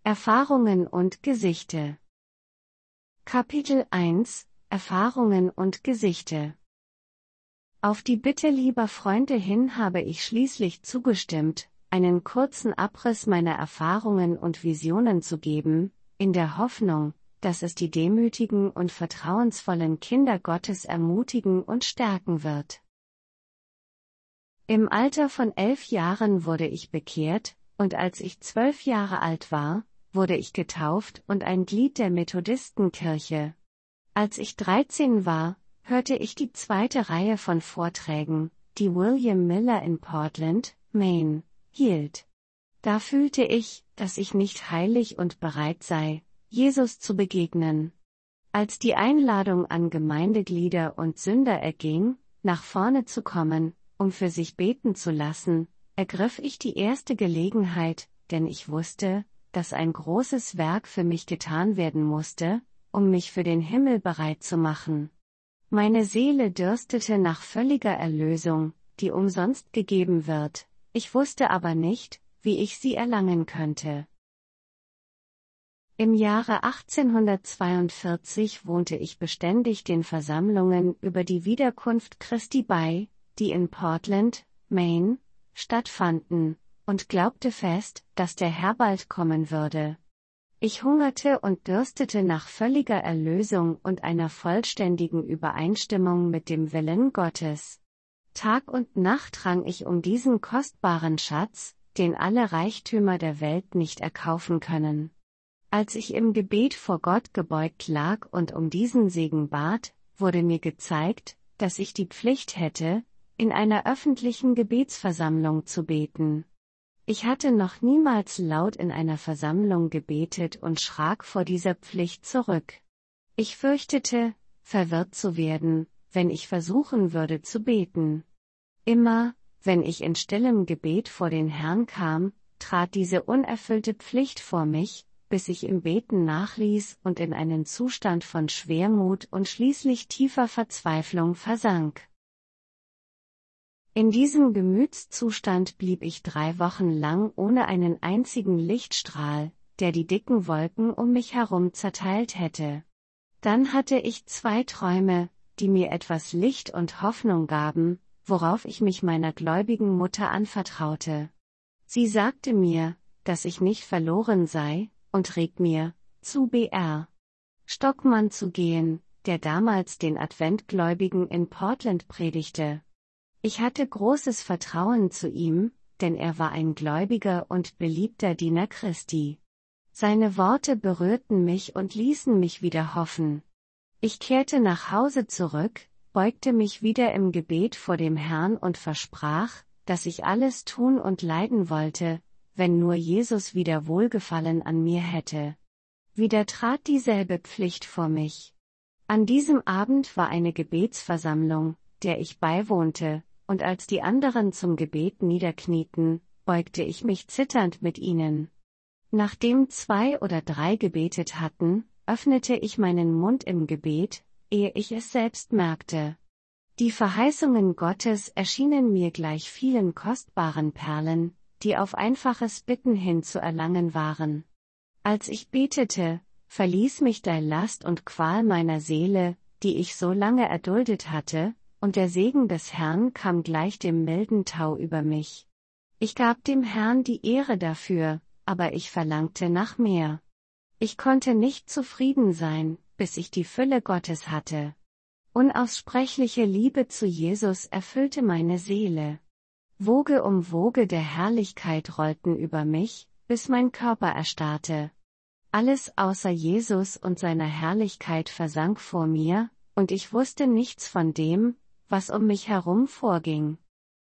Erfahrungen und Gesichte. Kapitel 1 – Erfahrungen und Gesichte. Auf die Bitte lieber Freunde hin habe ich schließlich zugestimmt, einen kurzen Abriss meiner Erfahrungen und Visionen zu geben, in der Hoffnung, dass es die demütigen und vertrauensvollen Kinder Gottes ermutigen und stärken wird. Im Alter von 11 Jahren wurde ich bekehrt, und als ich 12 Jahre alt war, wurde ich getauft und ein Glied der Methodistenkirche. Als ich 13 war, hörte ich die zweite Reihe von Vorträgen, die William Miller in Portland, Maine, hielt. Da fühlte ich, dass ich nicht heilig und bereit sei, Jesus zu begegnen. Als die Einladung an Gemeindeglieder und Sünder erging, nach vorne zu kommen, um für sich beten zu lassen, ergriff ich die erste Gelegenheit, denn ich wusste, dass ein großes Werk für mich getan werden musste, um mich für den Himmel bereit zu machen. Meine Seele dürstete nach völliger Erlösung, die umsonst gegeben wird, ich wusste aber nicht, wie ich sie erlangen könnte. Im Jahre 1842 wohnte ich beständig den Versammlungen über die Wiederkunft Christi bei, die in Portland, Maine, stattfanden, und glaubte fest, dass der Herr bald kommen würde. Ich hungerte und dürstete nach völliger Erlösung und einer vollständigen Übereinstimmung mit dem Willen Gottes. Tag und Nacht rang ich um diesen kostbaren Schatz, den alle Reichtümer der Welt nicht erkaufen können. Als ich im Gebet vor Gott gebeugt lag und um diesen Segen bat, wurde mir gezeigt, dass ich die Pflicht hätte, in einer öffentlichen Gebetsversammlung zu beten. Ich hatte noch niemals laut in einer Versammlung gebetet und schrak vor dieser Pflicht zurück. Ich fürchtete, verwirrt zu werden, wenn ich versuchen würde zu beten. Immer, wenn ich in stillem Gebet vor den Herrn kam, trat diese unerfüllte Pflicht vor mich, bis ich im Beten nachließ und in einen Zustand von Schwermut und schließlich tiefer Verzweiflung versank. In diesem Gemütszustand blieb ich 3 Wochen lang ohne einen einzigen Lichtstrahl, der die dicken Wolken um mich herum zerteilt hätte. Dann hatte ich 2 Träume, die mir etwas Licht und Hoffnung gaben, worauf ich mich meiner gläubigen Mutter anvertraute. Sie sagte mir, dass ich nicht verloren sei, und riet mir, zu Br. Stockmann zu gehen, der damals den Adventgläubigen in Portland predigte. Ich hatte großes Vertrauen zu ihm, denn er war ein gläubiger und beliebter Diener Christi. Seine Worte berührten mich und ließen mich wieder hoffen. Ich kehrte nach Hause zurück, beugte mich wieder im Gebet vor dem Herrn und versprach, dass ich alles tun und leiden wollte, wenn nur Jesus wieder Wohlgefallen an mir hätte. Wieder trat dieselbe Pflicht vor mich. An diesem Abend war eine Gebetsversammlung, der ich beiwohnte, und als die anderen zum Gebet niederknieten, beugte ich mich zitternd mit ihnen. Nachdem 2 oder 3 gebetet hatten, öffnete ich meinen Mund im Gebet, ehe ich es selbst merkte. Die Verheißungen Gottes erschienen mir gleich vielen kostbaren Perlen, die auf einfaches Bitten hin zu erlangen waren. Als ich betete, verließ mich die Last und Qual meiner Seele, die ich so lange erduldet hatte, und der Segen des Herrn kam gleich dem milden Tau über mich. Ich gab dem Herrn die Ehre dafür, aber ich verlangte nach mehr. Ich konnte nicht zufrieden sein, bis ich die Fülle Gottes hatte. Unaussprechliche Liebe zu Jesus erfüllte meine Seele. Woge um Woge der Herrlichkeit rollten über mich, bis mein Körper erstarrte. Alles außer Jesus und seiner Herrlichkeit versank vor mir, und ich wusste nichts von dem, was um mich herum vorging.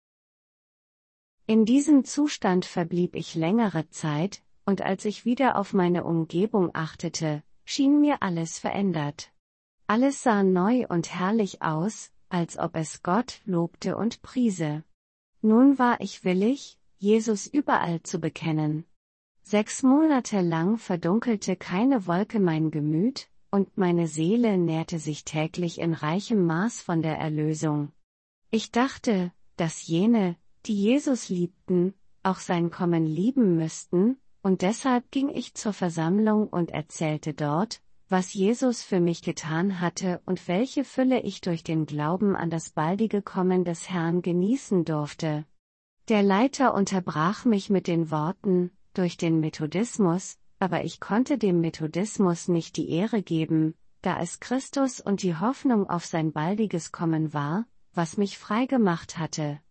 In diesem Zustand verblieb ich längere Zeit, und als ich wieder auf meine Umgebung achtete, schien mir alles verändert. Alles sah neu und herrlich aus, als ob es Gott lobte und priese. Nun war ich willig, Jesus überall zu bekennen. 6 Monate lang verdunkelte keine Wolke mein Gemüt, und meine Seele nährte sich täglich in reichem Maß von der Erlösung. Ich dachte, dass jene, die Jesus liebten, auch sein Kommen lieben müssten, und deshalb ging ich zur Versammlung und erzählte dort, was Jesus für mich getan hatte und welche Fülle ich durch den Glauben an das baldige Kommen des Herrn genießen durfte. Der Leiter unterbrach mich mit den Worten, durch den Methodismus, aber ich konnte dem Methodismus nicht die Ehre geben, da es Christus und die Hoffnung auf sein baldiges Kommen war, was mich frei gemacht hatte.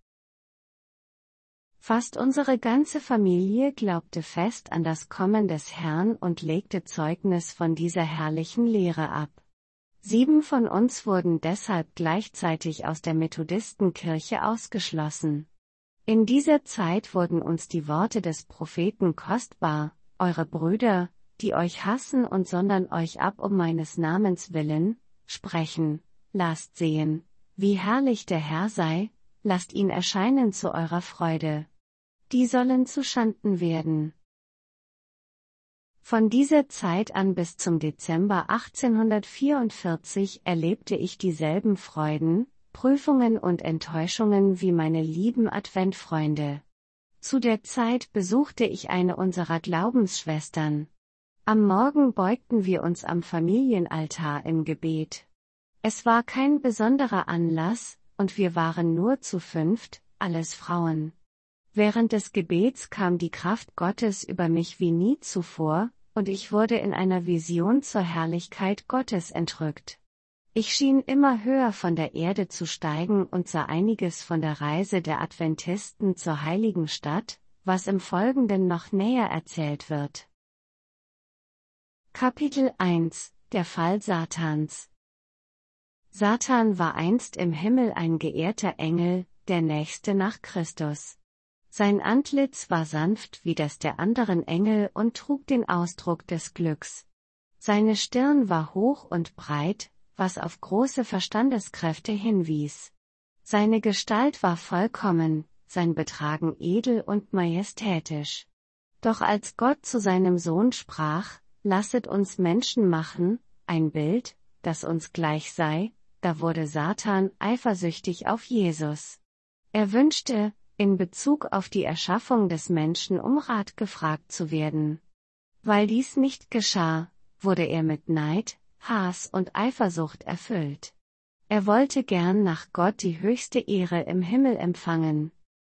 Fast unsere ganze Familie glaubte fest an das Kommen des Herrn und legte Zeugnis von dieser herrlichen Lehre ab. 7 von uns wurden deshalb gleichzeitig aus der Methodistenkirche ausgeschlossen. In dieser Zeit wurden uns die Worte des Propheten kostbar: Eure Brüder, die euch hassen und sondern euch ab um meines Namens willen, sprechen: Lasst sehen, wie herrlich der Herr sei, lasst ihn erscheinen zu eurer Freude. Die sollen zuschanden werden. Von dieser Zeit an bis zum Dezember 1844 erlebte ich dieselben Freuden, Prüfungen und Enttäuschungen wie meine lieben Adventfreunde. Zu der Zeit besuchte ich eine unserer Glaubensschwestern. Am Morgen beugten wir uns am Familienaltar im Gebet. Es war kein besonderer Anlass, und wir waren nur zu 5, alles Frauen. Während des Gebets kam die Kraft Gottes über mich wie nie zuvor, und ich wurde in einer Vision zur Herrlichkeit Gottes entrückt. Ich schien immer höher von der Erde zu steigen und sah einiges von der Reise der Adventisten zur heiligen Stadt, was im Folgenden noch näher erzählt wird. Kapitel 1 – Der Fall Satans. Satan war einst im Himmel ein geehrter Engel, der Nächste nach Christus. Sein Antlitz war sanft wie das der anderen Engel und trug den Ausdruck des Glücks. Seine Stirn war hoch und breit, was auf große Verstandeskräfte hinwies. Seine Gestalt war vollkommen, sein Betragen edel und majestätisch. Doch als Gott zu seinem Sohn sprach: Lasset uns Menschen machen, ein Bild, das uns gleich sei, da wurde Satan eifersüchtig auf Jesus. Er wünschte, in Bezug auf die Erschaffung des Menschen um Rat gefragt zu werden. Weil dies nicht geschah, wurde er mit Neid, Hass und Eifersucht erfüllt. Er wollte gern nach Gott die höchste Ehre im Himmel empfangen.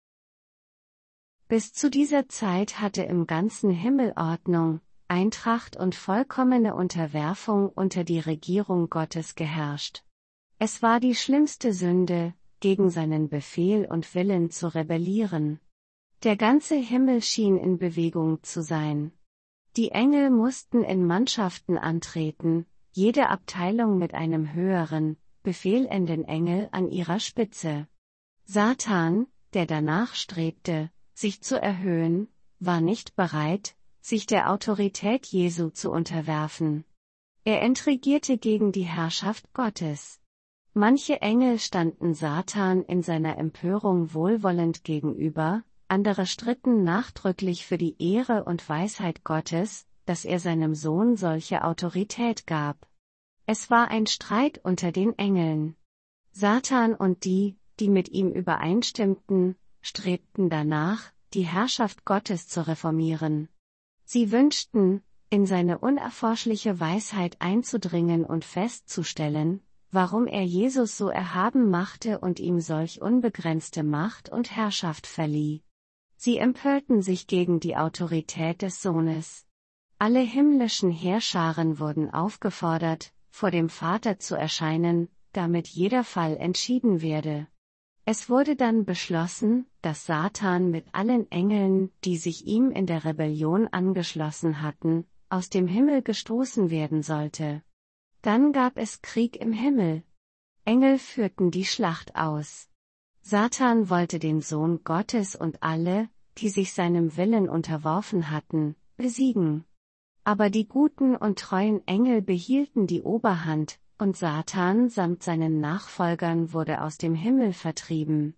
Bis zu dieser Zeit hatte im ganzen Himmel Ordnung, Eintracht und vollkommene Unterwerfung unter die Regierung Gottes geherrscht. Es war die schlimmste Sünde, gegen seinen Befehl und Willen zu rebellieren. Der ganze Himmel schien in Bewegung zu sein. Die Engel mussten in Mannschaften antreten, jede Abteilung mit einem höheren, befehlenden Engel an ihrer Spitze. Satan, der danach strebte, sich zu erhöhen, war nicht bereit, sich der Autorität Jesu zu unterwerfen. Er intrigierte gegen die Herrschaft Gottes. Manche Engel standen Satan in seiner Empörung wohlwollend gegenüber, andere stritten nachdrücklich für die Ehre und Weisheit Gottes, dass er seinem Sohn solche Autorität gab. Es war ein Streit unter den Engeln. Satan und die mit ihm übereinstimmten, strebten danach, die Herrschaft Gottes zu reformieren. Sie wünschten, in seine unerforschliche Weisheit einzudringen und festzustellen, warum er Jesus so erhaben machte und ihm solch unbegrenzte Macht und Herrschaft verlieh. Sie empörten sich gegen die Autorität des Sohnes. Alle himmlischen Heerscharen wurden aufgefordert, vor dem Vater zu erscheinen, damit jeder Fall entschieden werde. Es wurde dann beschlossen, dass Satan mit allen Engeln, die sich ihm in der Rebellion angeschlossen hatten, aus dem Himmel gestoßen werden sollte. Dann gab es Krieg im Himmel. Engel führten die Schlacht aus. Satan wollte den Sohn Gottes und alle, die sich seinem Willen unterworfen hatten, besiegen. Aber die guten und treuen Engel behielten die Oberhand, und Satan samt seinen Nachfolgern wurde aus dem Himmel vertrieben.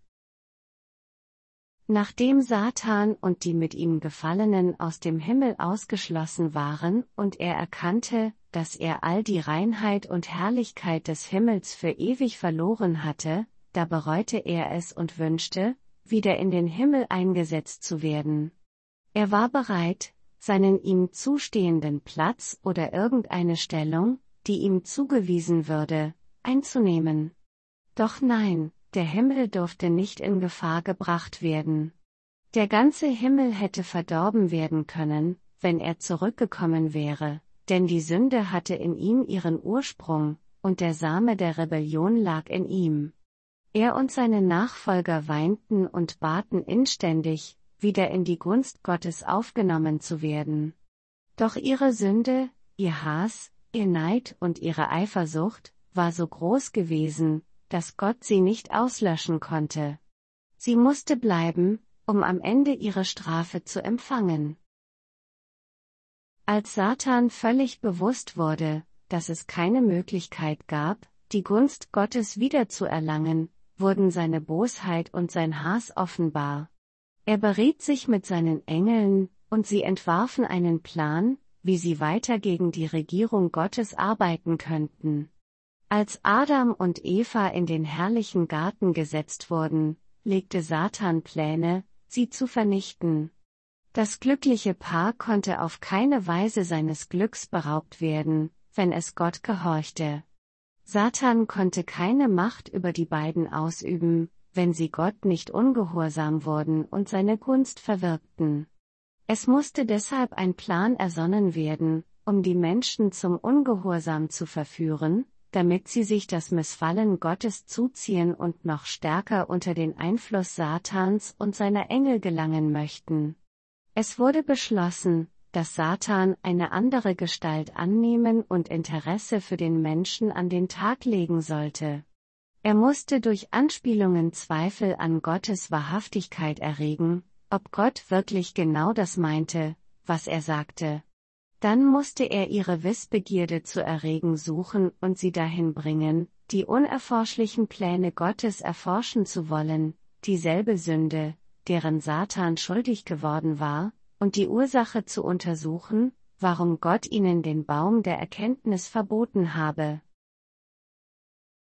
Nachdem Satan und die mit ihm Gefallenen aus dem Himmel ausgeschlossen waren und er erkannte, dass er all die Reinheit und Herrlichkeit des Himmels für ewig verloren hatte, da bereute er es und wünschte, wieder in den Himmel eingesetzt zu werden. Er war bereit, seinen ihm zustehenden Platz oder irgendeine Stellung, die ihm zugewiesen würde, einzunehmen. Doch nein, der Himmel durfte nicht in Gefahr gebracht werden. Der ganze Himmel hätte verdorben werden können, wenn er zurückgekommen wäre, denn die Sünde hatte in ihm ihren Ursprung, und der Same der Rebellion lag in ihm. Er und seine Nachfolger weinten und baten inständig, wieder in die Gunst Gottes aufgenommen zu werden. Doch ihre Sünde, ihr Hass, ihr Neid und ihre Eifersucht, war so groß gewesen, dass Gott sie nicht auslöschen konnte. Sie musste bleiben, um am Ende ihre Strafe zu empfangen. Als Satan völlig bewusst wurde, dass es keine Möglichkeit gab, die Gunst Gottes wiederzuerlangen, wurden seine Bosheit und sein Hass offenbar. Er beriet sich mit seinen Engeln, und sie entwarfen einen Plan, wie sie weiter gegen die Regierung Gottes arbeiten könnten. Als Adam und Eva in den herrlichen Garten gesetzt wurden, legte Satan Pläne, sie zu vernichten. Das glückliche Paar konnte auf keine Weise seines Glücks beraubt werden, wenn es Gott gehorchte. Satan konnte keine Macht über die beiden ausüben, wenn sie Gott nicht ungehorsam wurden und seine Gunst verwirkten. Es musste deshalb ein Plan ersonnen werden, um die Menschen zum Ungehorsam zu verführen, damit sie sich das Missfallen Gottes zuziehen und noch stärker unter den Einfluss Satans und seiner Engel gelangen möchten. Es wurde beschlossen, dass Satan eine andere Gestalt annehmen und Interesse für den Menschen an den Tag legen sollte. Er musste durch Anspielungen Zweifel an Gottes Wahrhaftigkeit erregen, ob Gott wirklich genau das meinte, was er sagte. Dann musste er ihre Wissbegierde zu erregen suchen und sie dahin bringen, die unerforschlichen Pläne Gottes erforschen zu wollen, dieselbe Sünde, deren Satan schuldig geworden war, und die Ursache zu untersuchen, warum Gott ihnen den Baum der Erkenntnis verboten habe.